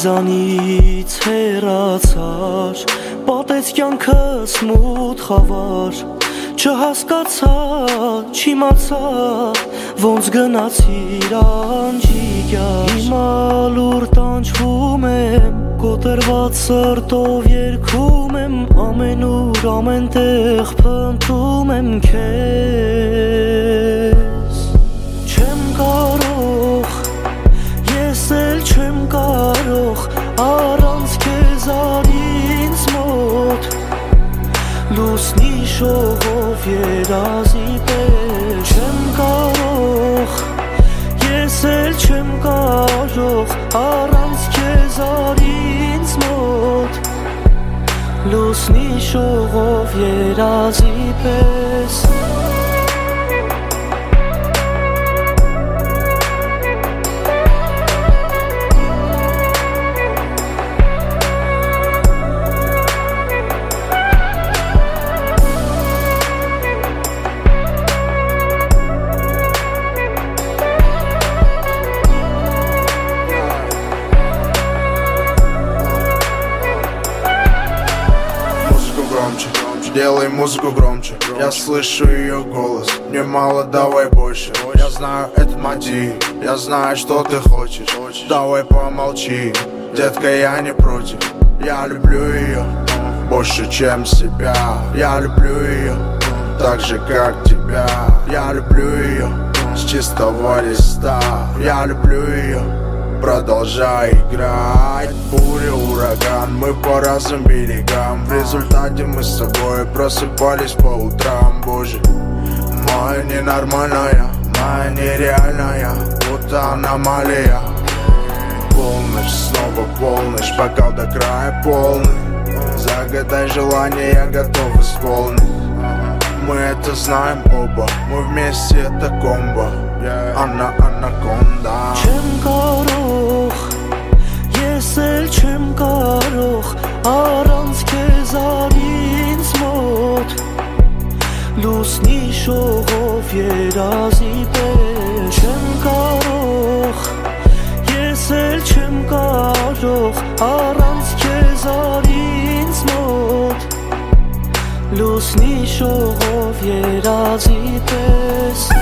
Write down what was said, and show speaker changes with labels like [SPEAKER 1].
[SPEAKER 1] Մեզանից հեռացար, պատեց կյանքս մութ խավար, չհասկացա, չիմացա, ոնց գնացիր անջիկյար։ Հիմա լուր տանջվում եմ, կոտրված սրտով երգում եմ, ամենուր ամենտեղ փնտրում եմ քեզ։ Չեմ կարող, ես էլ չեմ կարող, առանց քեզ ինձ մոտ լուսնի շողով երազի պես։ Չեմ կարող, ես էլ չեմ կարող, առանց քեզ ինձ մոտ լուսնի շողով երազի պես։
[SPEAKER 2] Делай музыку громче, я слышу ее голос. Мне мало, давай больше. Я знаю, это мотив, я знаю, что ты хочешь. Давай помолчи, детка, я не против. Я люблю ее больше, чем себя. Я люблю ее так же, как тебя. Я люблю ее с чистого листа. Я люблю ее, продолжай играть. Буря, ураган, мы по разным берегам. В результате мы с тобой просыпались по утрам. Боже, моя ненормальная, моя нереальная, будто аномалия. Полночь, снова полночь, бокал до края полный. Загадай желание, я готов исполнить. Мы это знаем оба, мы вместе это комбо. Анаконда.
[SPEAKER 1] Չեմ կարող, ես էլ չեմ կարող, առանց քեզ ինձ մոտ լուսնի շողով երազի պես։ Չեմ կարող, ես էլ չեմ կարող, առանց քեզ ինձ մոտ լուսնի շողով երազի պես։